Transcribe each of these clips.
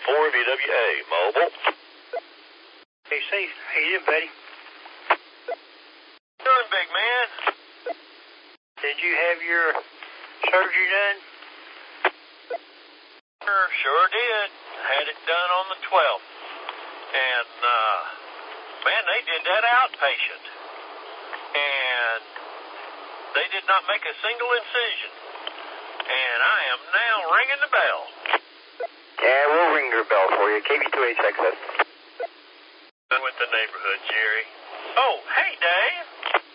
4VWA Mobile. Hey, Steve. How you doing, buddy? Doing, big man. Did you have your surgery done? Sure did. Had it done on the 12th. And, man, they did that outpatient. And they did not make a single incision. And I am now ringing the bell. Yeah, we'll ring your bell for you. KB2HXS. With the neighborhood, Jerry. Oh, hey, Dave.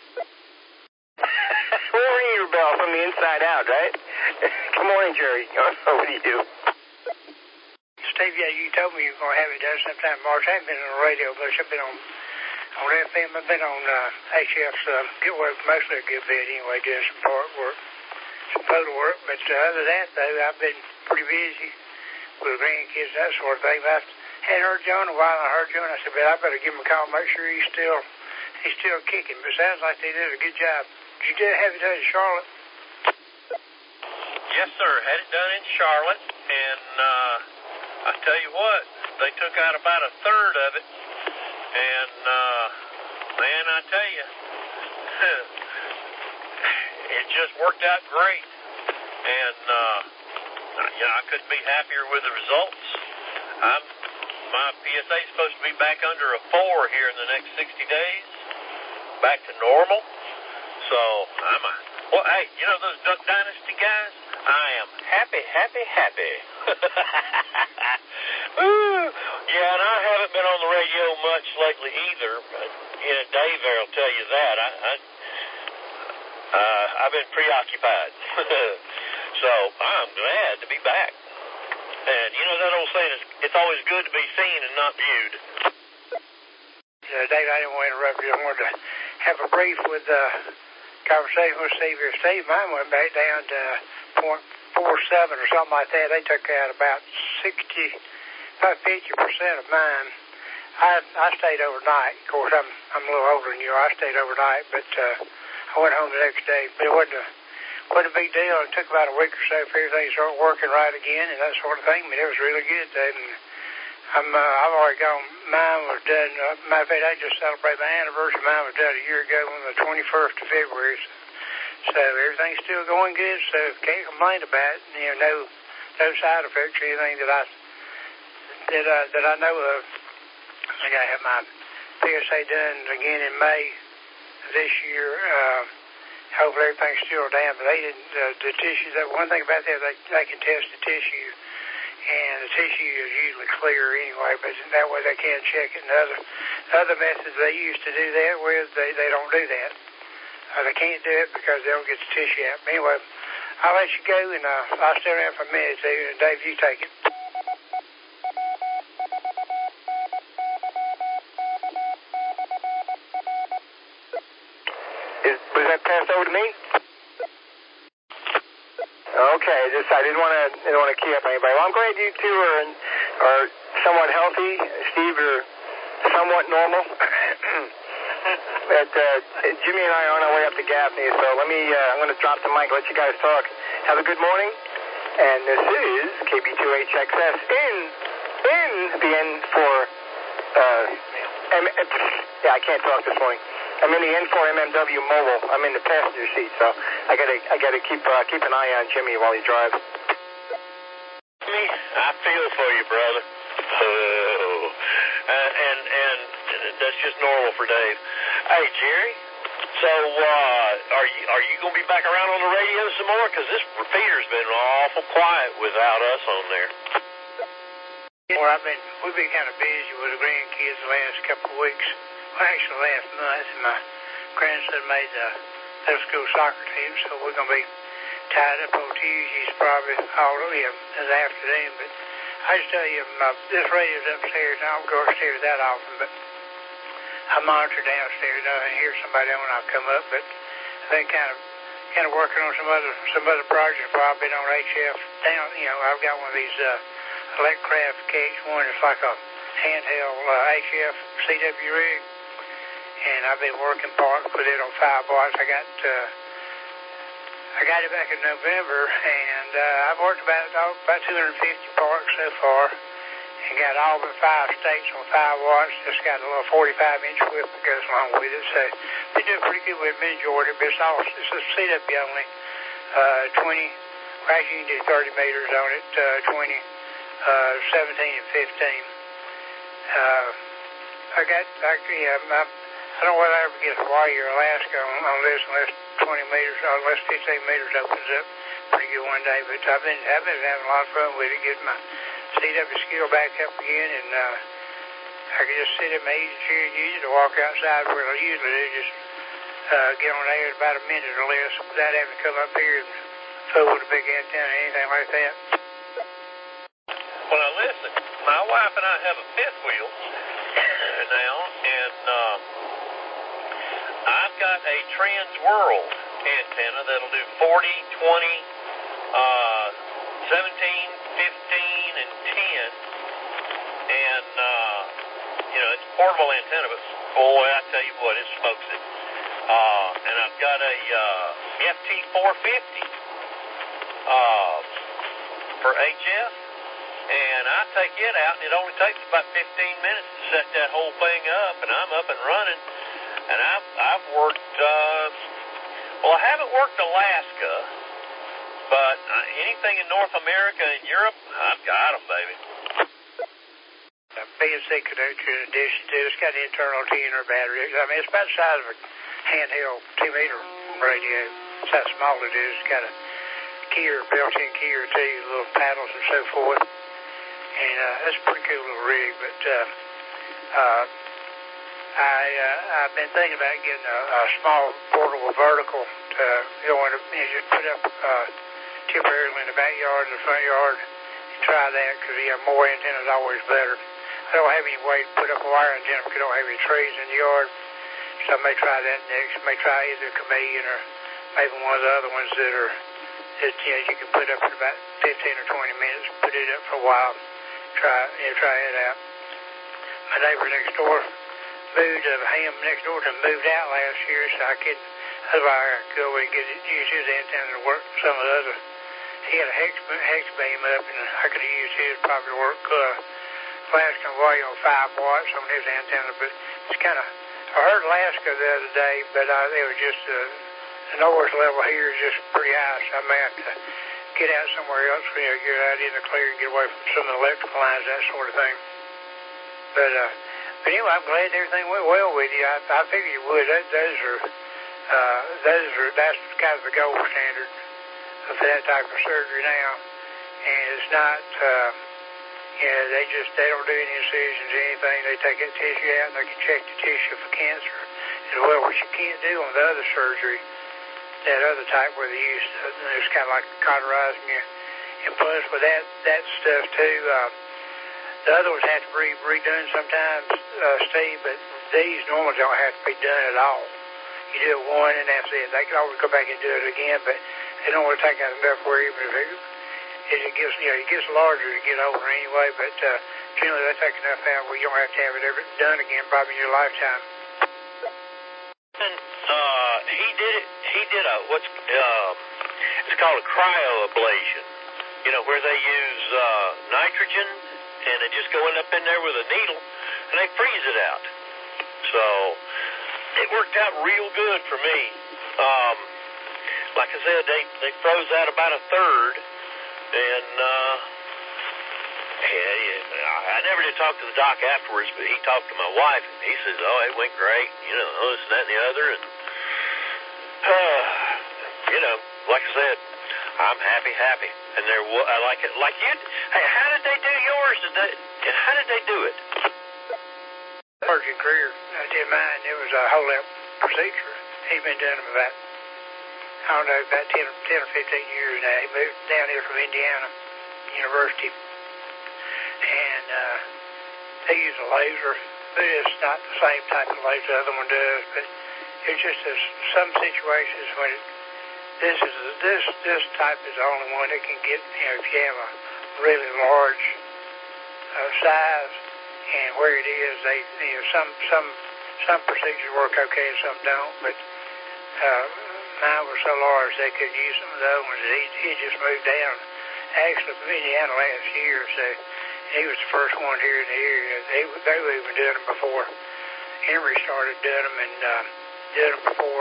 We'll ring your bell from the inside out, right? Good morning, Jerry. What do you do? Steve, yeah, you told me you were going to have it done sometime in March. I haven't been on the radio, but I've been on FM. I've been on HF's good work, mostly a good bit anyway, doing some part work, some photo work. But other than that, though, I've been pretty busy with grandkids, that sort of thing. But I hadn't heard you in a while, and I heard you, and I said, I better give him a call, make sure he's still kicking. But it sounds like they did a good job. Did you have it done in Charlotte? Yes, sir. Had it done in Charlotte, and I tell you what, they took out about a third of it, and man, I tell you, it just worked out great, and I couldn't be happier with the results. My PSA is supposed to be back under a 4 here in the next 60 days, back to normal. So well, hey, you know those Duck Dynasty guys? I am happy. Ooh, yeah, and I haven't been on the radio much lately either. Dave there will tell you that. I've been preoccupied. So I'm glad to be back. And you know that old saying is, it's always good to be seen and not viewed. Dave, I didn't want to interrupt you. I wanted to have a brief conversation with Steve here. Steve, mine went back down to 0.47 or something like that. They took out about 50% of mine. I stayed overnight. Of course, I'm a little older than you. I stayed overnight, but I went home the next day. But it wasn't a big deal. It took about a week or so for everything to start working right again and that sort of thing. But it was really good, Dave. And I've already gone. Mine was done. Matter of fact, I just celebrated my anniversary. Mine was done a year ago on the 21st of February. So everything's still going good. So can't complain about it. You know, no side effects or anything that I know of. I got to have my PSA done again in May of this year. Hopefully everything's still down. But they didn't. The tissue. One thing about that, they can test the tissue. And the tissue is usually clear anyway, but that way they can check it. And other methods they used to do that with, they don't do that. They can't do it because they don't get the tissue out. But anyway, I'll let you go, and I'll stay around for a minute, too. And Dave, you take it. Was that passed over to me? Okay, I didn't want to key up anybody. Well, I'm glad you two are somewhat healthy. Steve, you're somewhat normal. But Jimmy and I are on our way up to Gaffney, so I'm going to drop the mic, let you guys talk. Have a good morning. And this is KB2HXS in the N4. I can't talk this morning. I'm in the N4 MMW Mobile. I'm in the passenger seat, so I gotta keep an eye on Jimmy while he drives. Jimmy, I feel for you, brother. Oh, and that's just normal for Dave. Hey, Jerry. So, are you gonna be back around on the radio some more? Because this repeater's been awful quiet without us on there. Well, we've been kind of busy with the grandkids the last couple of weeks. Well, actually, last month, and my grandson made the middle school soccer team, so we're going to be tied up on Tuesdays probably all of them this afternoon. But I just tell you, this radio's upstairs, and I don't go upstairs that often, but I monitor downstairs. I hear somebody on, I'll come up. But I've been kind of working on some other projects where I've been on HF down. You know, I've got one of these Electracraft KX1. It's like a handheld HF CW rig. And I've been working parts, put it on 5 watts. I got it back in November, and I've worked about 250 parts so far. and got all but 5 states on 5 watts. Just got a little 45-inch whip that goes along with it. So they do pretty good with Majority, but it's a CW only. 20, well, actually you can do 30 meters on it, 20, 17 and 15. I don't know whether I ever get Hawaii or Alaska on this unless 20 meters, unless 15 meters opens up pretty good one day. But I've been having a lot of fun with it, getting my CW skill back up again, and I can just sit in my easy chair and use it to walk outside where I usually do, just get on air in about a minute or less without having to come up here and fool with a big antenna or anything like that. Well, now listen, my wife and I have a fifth wheel now, and I've got a Trans World antenna that'll do 40, 20, 17, 15, and 10. And, it's a portable antenna, but boy, I tell you what, it smokes it. And I've got a FT450 for HF. And I take it out, and it only takes about 15 minutes to set that whole thing up, and I'm up and running. And I've worked, I haven't worked Alaska, but anything in North America and Europe, I've got them, baby. BNC connector in addition to, it's got an internal 10-inch battery. I mean, it's about the size of a handheld 2-meter radio. That's how small it is. It's got a keyer, built-in keyer too, little paddles and so forth. And that's a pretty cool little rig, but I've been thinking about getting a small portable vertical to go in, just put up temporarily in the backyard or the front yard and try that, because more antennas is always better. I don't have any way to put up a wire antenna because I don't have any trees in the yard, so I may try that next. I may try either Chameleon or maybe one of the other ones that are just, you can put up in about 15 or 20 minutes, put it up for a while. Try it out. My neighbor next door moved, Ham next door to him moved out last year, so I could go away and use his antenna to work some of the other. He had a hex beam up, and I could have used his probably to work Alaska and Hawaii on 5 watts on his antenna, but it's kind of, I heard Alaska the other day, but it was just, the noise level here is just pretty high, so I may have to get out somewhere else, get out in the clear and get away from some of the electrical lines, that sort of thing. But anyway, I'm glad everything went well with you. I figured you would. That's kind of the gold standard for that type of surgery now. And it's not, they don't do any incisions or anything. They take that tissue out and they can check the tissue for cancer as well, which you can't do on the other surgery. That other type where they use, it's kind of like cauterizing you. And plus with that stuff too, the other ones have to be redone sometimes, Steve, but these normally don't have to be done at all. You do it one and that's it. They can always go back and do it again, but they don't want to take out enough where even if it gets larger to get older anyway, but generally they take enough out where you don't have to have it ever done again probably in your lifetime. He did it's called a cryoablation, where they use nitrogen, and they just go up in there with a needle, and they freeze it out. So it worked out real good for me. Like I said, they froze out about a third, and I never did talk to the doc afterwards, but he talked to my wife, and he says, "Oh, it went great, this and that and the other," and like I said, I'm happy, and I like it. Like you, hey, how did they do yours? How did they do it? Surgeon Greer did mine. It was a whole-up procedure. He's been doing them about 10 or 15 years now. He moved down here from Indiana University, and they use a laser, but it's not the same type of laser the other one does. But it's just some situations when this type is the only one that can get, if you have a really large size, and where it is, some procedures work okay and some don't, but mine was so large they could use some of the other ones. He just moved down actually from Indiana last year, so he was the first one here in the area. They were even doing them before Emory started doing them, and did them before,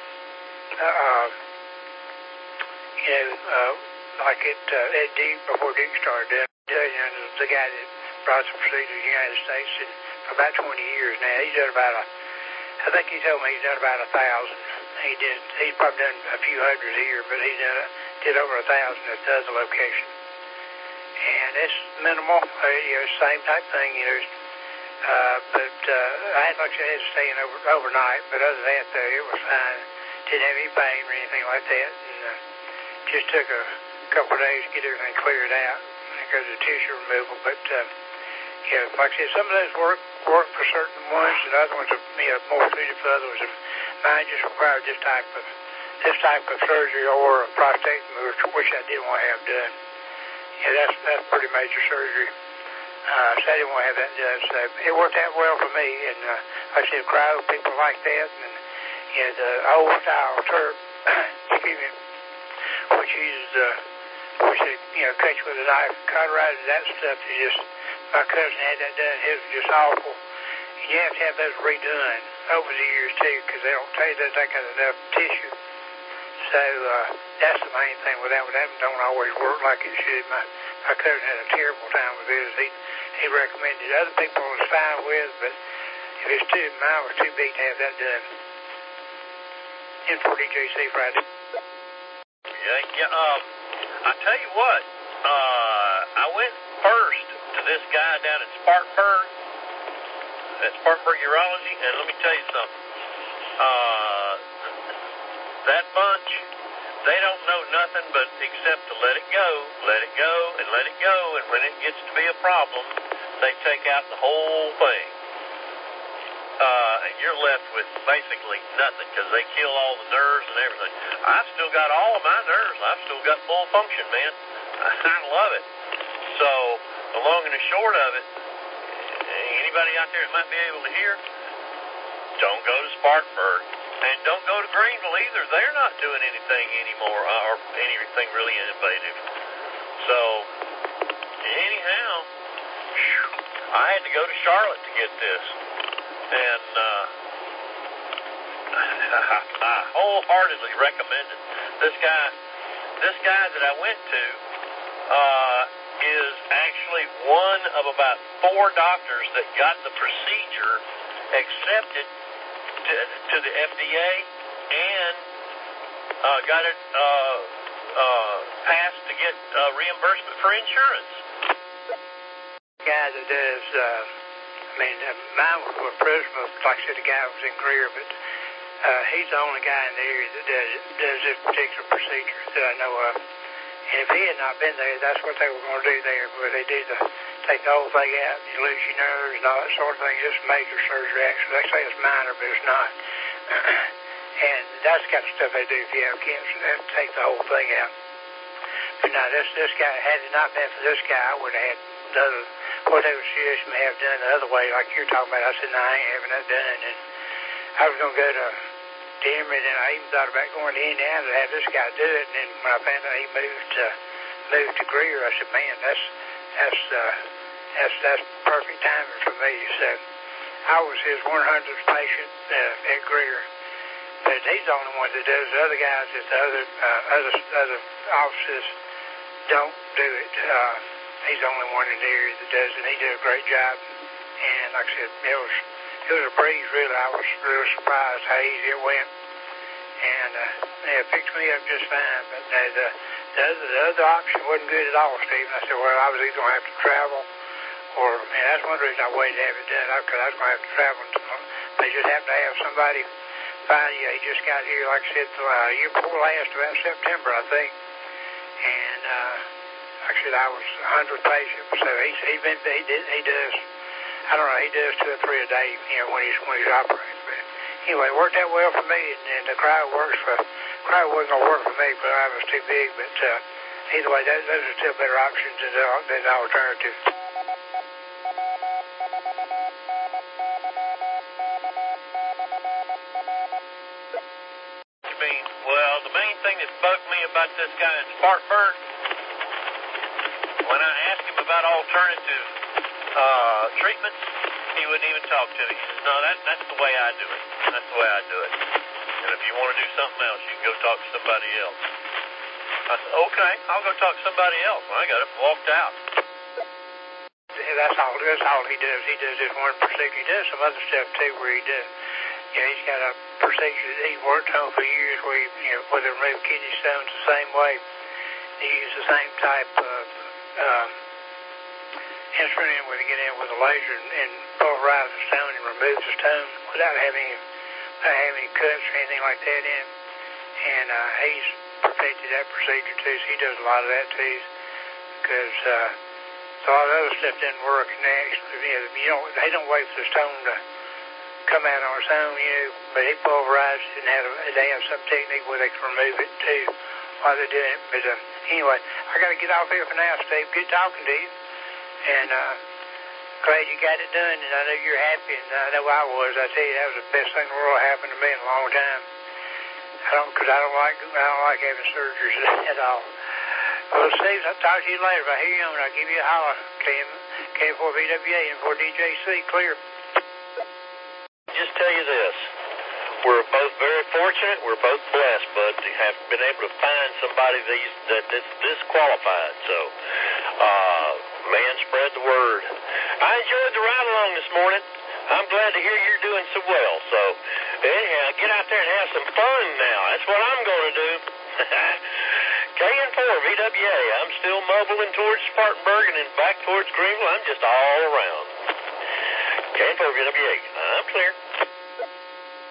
like at Duke, before Duke started doing them. The guy that brought the procedure to the United States for about 20 years now. He's done about I think he told me he's done about 1,000. He's probably done a few hundred here, but he did over 1,000 at the other location. And it's minimal, same type thing, but I had, like I said, I had to stay in overnight, but other than that, though, it was fine. Didn't have any pain or anything like that, and just took a couple of days to get everything cleared out because of the tissue removal, but like I said, some of those work for certain ones, and other ones are more suited for others. And mine just required this type of surgery or a prostatectomy, which I didn't want to have done. That's pretty major surgery. So I didn't want to have that done. So it worked out well for me. And like I said, cryo people like that, and the old style Turk, excuse me, which they cut you with a knife, cauterized, that stuff is just. My cousin had that done. His was just awful. You have to have those redone over the years, too, because they don't take enough tissue. So that's the main thing with that one. That don't always work like it should. My cousin had a terrible time with his. He recommended other people was fine with, but if it's mine was too big to have that done. N4DJC Friday. I tell you what, I went first to this guy down in Spartanburg, at Spartanburg Urology, and let me tell you something. That bunch, they don't know nothing but except to let it go, and let it go, and when it gets to be a problem, they take out the whole thing. And you're left with basically nothing because they kill all the nerves and everything. I've still got all of my nerves. I've still got full function, man. I love it. So, the long and the short of it, anybody out there that might be able to hear, don't go to Spartanburg. And don't go to Greenville either. They're not doing anything anymore, or anything really innovative. So, anyhow, I had to go to Charlotte to get this. And I wholeheartedly recommend it. This guy that I went to is actually one of about 4 doctors that got the procedure accepted to the FDA and got it passed to get reimbursement for insurance. Guy that does, mine was with Prisma, like I said, the guy was in Greer, but he's the only guy in the area that does this particular procedure that I know of. And if he had not been there, that's what they were going to do there, where they do take the whole thing out, you lose your nerves and all that sort of thing. It's major surgery, actually. They say it's minor, but it's not. And that's the kind of stuff they do if you have cancer. They have to take the whole thing out. But now, this guy, had it not been for this guy, I would have had what they would suggest me have done the other way, like you're talking about. I said, no, I ain't having that done. And I was going to go to Emory, and I even thought about going to Indiana to have this guy do it. And then when I found out he moved to Greer, I said, man, that's perfect timing for me. So I was his 100th patient at Greer, but he's the only one that does. The other guys at the other offices don't do it. He's the only one in the area that does it. And he did a great job. And like I said, it was a breeze, really. I was really surprised how easy it went. And it picked me up just fine. But the other option wasn't good at all, Stephen. I said, well, I was either going to have to travel, and that's one reason I waited to have it done, because I was going to have to travel. They just happened to have somebody find you. He just got here, like I said, year before last, about September, I think. And like I said, I was 100th patient, so he does. I don't know, he does 2 or 3 a day, when he's operating. But anyway, it worked out well for me, and the cryo wasn't going to work for me because I was too big. But either way, those are still better options than the alternative. Well, the main thing that bugged me about this guy in Spartanburg alternative treatments, he wouldn't even talk to me. He says, no, that's the way I do it. That's the way I do it. And if you want to do something else, you can go talk to somebody else. I said, okay, I'll go talk to somebody else. And I got up and walked out. That's all he does. He does this one procedure. He does some other stuff too where he does. He's got a procedure that he's worked on for years where where they remove kidney stones the same way. They use the same type of instrument where they get in with a laser and pulverize the stone and remove the stone without having any cuts or anything like that in. And he's perfected that procedure too, so he does a lot of that too. Because a lot of other stuff doesn't work. And they don't wait for the stone to come out on its own, but he pulverizes it and they have some technique where they can remove it too while they're doing it. But anyway, I got to get off here for now, Steve. Good talking to you. And glad you got it done, and I know you're happy, and I know I was. I tell you, that was the best thing in the world happened to me in a long time. Because I don't like having surgeries at all. Well, Steve, I'll talk to you later. If I hear you on, I'll give you a holler. KM4VWA and 4DJC, clear. Just tell you this. We're both very fortunate. We're both blessed, bud, to have been able to find somebody that's this qualified. So, man, spread the word. I enjoyed the ride along this morning. I'm glad to hear you're doing so well. So, anyhow, get out there and have some fun now. That's what I'm going to do. KN4 VWA. I'm still mumbling towards Spartanburg and then back towards Greenville. I'm just all around. KN4 VWA. I'm clear.